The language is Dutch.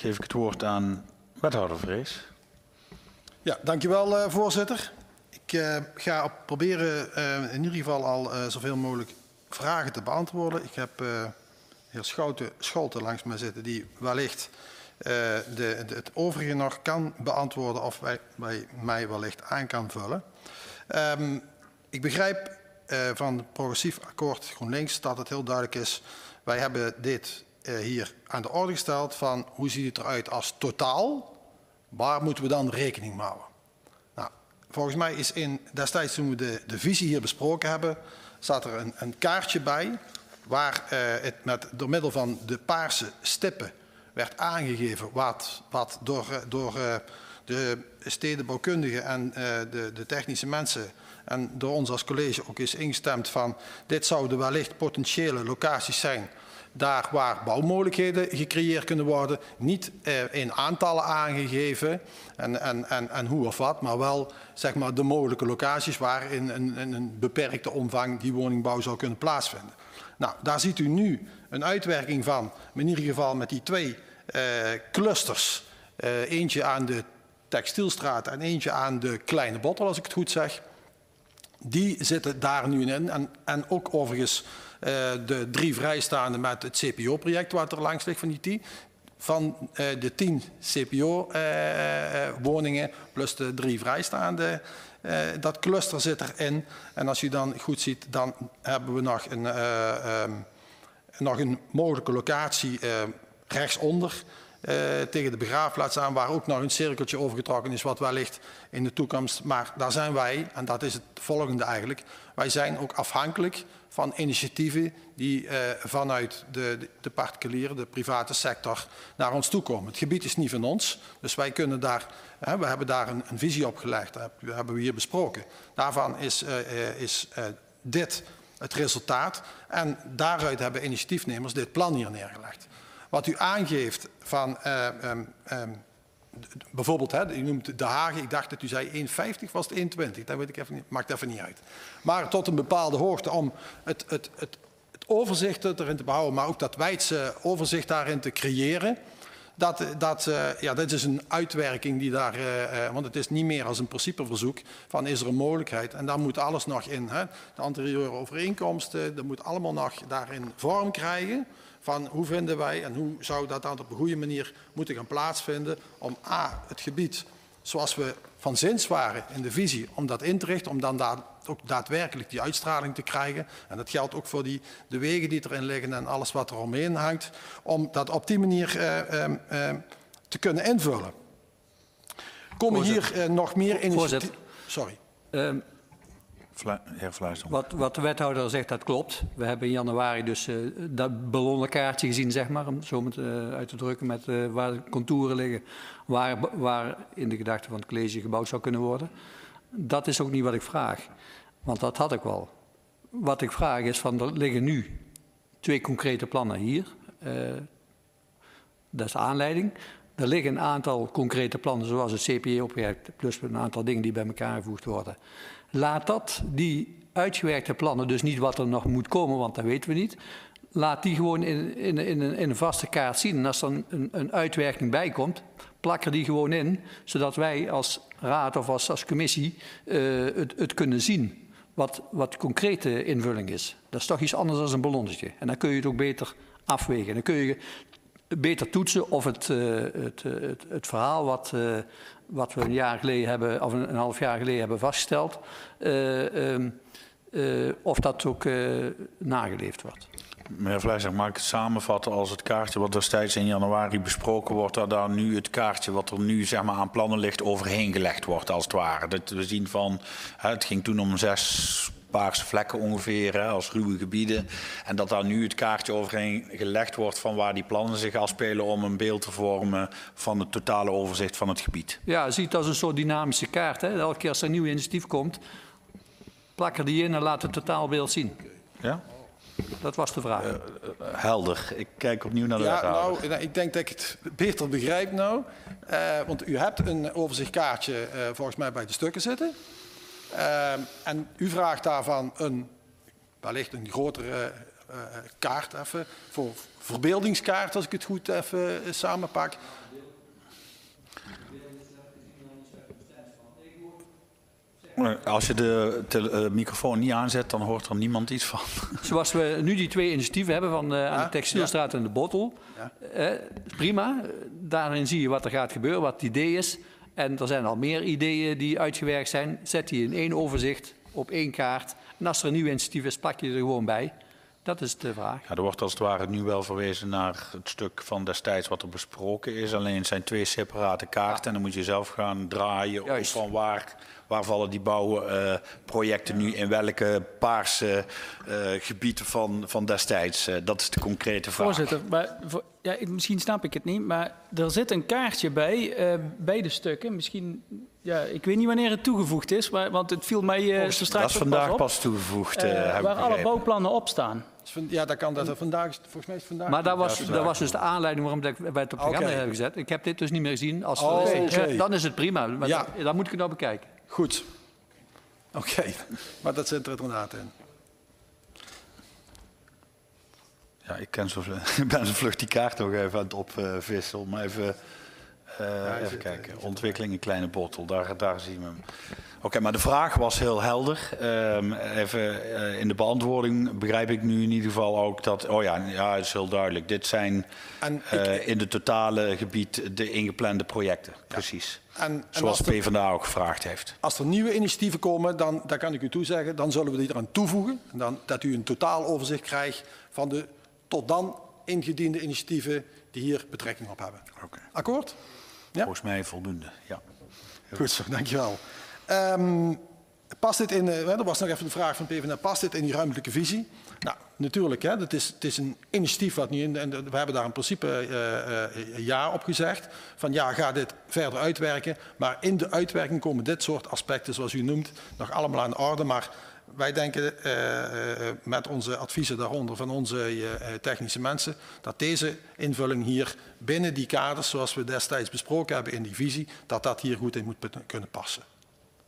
geef ik het woord aan wethouder Vrees. Ja, dankjewel voorzitter. Ik ga proberen in ieder geval al zoveel mogelijk vragen te beantwoorden. Ik heb heer Scholte langs mij zitten die wellicht het overige nog kan beantwoorden of bij mij wellicht aan kan vullen. Ik begrijp van het progressief akkoord GroenLinks dat het heel duidelijk is. Wij hebben dit hier aan de orde gesteld van hoe ziet het eruit als totaal. Waar moeten we dan rekening mee houden? Nou, volgens mij is destijds toen we de visie hier besproken hebben, zat er een kaartje bij waar het door middel van de paarse stippen werd aangegeven wat door de stedenbouwkundigen en de technische mensen en door ons als college ook is ingestemd van dit zouden wellicht potentiële locaties zijn daar waar bouwmogelijkheden gecreëerd kunnen worden, niet in aantallen aangegeven en hoe of wat, maar wel zeg maar de mogelijke locaties waar in een beperkte omvang die woningbouw zou kunnen plaatsvinden. Nou, daar ziet u nu een uitwerking van, in ieder geval met die twee clusters, eentje aan de Textielstraat en eentje aan de Kleine Bottel, als ik het goed zeg. Die zitten daar nu in en ook overigens de 3 vrijstaande met het CPO-project wat er langs ligt van die 10. Van de 10 CPO-woningen plus de 3 vrijstaande, dat cluster zit erin. En als u dan goed ziet, dan hebben we nog een mogelijke locatie rechtsonder tegen de begraafplaats aan, waar ook nog een cirkeltje overgetrokken is, wat wellicht in de toekomst. Maar daar zijn wij, en dat is het volgende eigenlijk, wij zijn ook afhankelijk van initiatieven die vanuit de particuliere, de private sector naar ons toe komen. Het gebied is niet van ons, dus wij kunnen daar, we hebben daar een visie op gelegd, dat hebben we hier besproken. Daarvan is dit het resultaat en daaruit hebben initiatiefnemers dit plan hier neergelegd. Wat u aangeeft van bijvoorbeeld, u noemt De Haag, ik dacht dat u zei 1,50, was het 1,20, dat weet ik even niet, maakt even niet uit. Maar tot een bepaalde hoogte om het overzicht erin te behouden, maar ook dat wijdse overzicht daarin te creëren. Dit is een uitwerking die daar, want het is niet meer als een principeverzoek van is er een mogelijkheid. En daar moet alles nog in, de anterieure overeenkomsten, dat moet allemaal nog daarin vorm krijgen. Van hoe vinden wij en hoe zou dat dan op een goede manier moeten gaan plaatsvinden om het gebied zoals we van zins waren in de visie om dat in te richten, om dan ook daadwerkelijk die uitstraling te krijgen. En dat geldt ook voor de wegen die erin liggen en alles wat er omheen hangt, om dat op die manier te kunnen invullen. Komen hier nog meer initiatieven? Sorry. Heer Fluister. Wat de wethouder zegt, dat klopt. We hebben in januari dus dat ballonnenkaartje gezien, zeg maar, om zo uit te drukken, met waar de contouren liggen, waar in de gedachte van het college gebouwd zou kunnen worden. Dat is ook niet wat ik vraag, want dat had ik wel. Wat ik vraag is van, er liggen nu 2 concrete plannen hier. Dat is de aanleiding. Er liggen een aantal concrete plannen, zoals het CPO-project, plus een aantal dingen die bij elkaar gevoegd worden. Laat die uitgewerkte plannen, dus niet wat er nog moet komen, want dat weten we niet. Laat die gewoon in een vaste kaart zien. En als er een uitwerking bij komt, plak er die gewoon in, zodat wij als raad of als commissie het kunnen zien wat concrete invulling is. Dat is toch iets anders dan een ballonnetje. En dan kun je het ook beter afwegen. Dan kun je beter toetsen of het verhaal wat we een jaar geleden hebben, of een half jaar geleden hebben vastgesteld, of dat ook nageleefd wordt. Meneer Vlijs, mag ik het samenvatten als het kaartje wat destijds in januari besproken wordt, dat daar nu het kaartje wat er nu zeg maar aan plannen ligt overheen gelegd wordt als het ware. Dat we zien van, het ging toen om 6 paarse vlekken ongeveer als ruwe gebieden. En dat daar nu het kaartje overheen gelegd wordt van waar die plannen zich afspelen om een beeld te vormen van het totale overzicht van het gebied. Ja, zie het als een soort dynamische kaart. Hè? Elke keer als er een nieuw initiatief komt, plak er die in en laat het totaalbeeld zien. Ja? Dat was de vraag. Helder. Ik kijk opnieuw naar de wethouder. Nou, ik denk dat ik het beter begrijp nou. Want u hebt een overzichtkaartje volgens mij bij de stukken zitten. En u vraagt daarvan wellicht een grotere kaart even, voor verbeeldingskaart als ik het goed even samenpak. Als je de microfoon niet aanzet, dan hoort er niemand iets van. Zoals we nu die 2 initiatieven hebben van aan de Textielstraat en de Bottel. Ja. Prima, daarin zie je wat er gaat gebeuren, wat het idee is. En er zijn al meer ideeën die uitgewerkt zijn. Zet die in 1 overzicht, op 1 kaart. En als er een nieuw initiatief is, pak je er gewoon bij. Dat is de vraag. Ja, er wordt als het ware nu wel verwezen naar het stuk van destijds wat er besproken is. Alleen het zijn 2 separate kaarten en dan moet je zelf gaan draaien. Of van waar vallen die bouwprojecten nu in welke paarse gebieden van destijds. Dat is de concrete vraag. Voorzitter, maar misschien snap ik het niet, maar er zit een kaartje bij de stukken. Misschien, ik weet niet wanneer het toegevoegd is, want het viel mij zo straks dat is vandaag op, pas toegevoegd. waar alle bouwplannen op staan. Ja, dat kan dat vandaag. Volgens mij is het vandaag. Maar dat was dus de aanleiding waarom wij het op het programma hebben gezet. Ik heb dit dus niet meer gezien. Dan is het prima. Maar dan moet ik het nou bekijken. Goed. Oké. Maar dat zit er inderdaad in. Ja, ik ben zo vlug die kaart nog even aan het opvissen. Maar even kijken. Ontwikkeling in kleine bottel. Daar zien we hem. Oké, maar de vraag was heel helder. In de beantwoording begrijp ik nu in ieder geval ook dat... het is heel duidelijk. Dit zijn in het totale gebied de ingeplande projecten. Precies. Zoals de PvdA ook gevraagd heeft. Als er nieuwe initiatieven komen, dan kan ik u toezeggen... dan zullen we die eraan toevoegen. En dat u een totaaloverzicht krijgt van de tot dan ingediende initiatieven... die hier betrekking op hebben. Okay. Akkoord? Ja? Volgens mij voldoende, ja. Goed zo, dankjewel. Past dit in, er was nog even de vraag van PvdA, past dit in die ruimtelijke visie? Nou, natuurlijk, het is een initiatief wat nu in, en we hebben daar in principe ja op gezegd. Van ga dit verder uitwerken, maar in de uitwerking komen dit soort aspecten, zoals u noemt, nog allemaal aan de orde. Maar wij denken met onze adviezen daaronder van onze technische mensen, dat deze invulling hier binnen die kaders, zoals we destijds besproken hebben in die visie, dat hier goed in moet kunnen passen.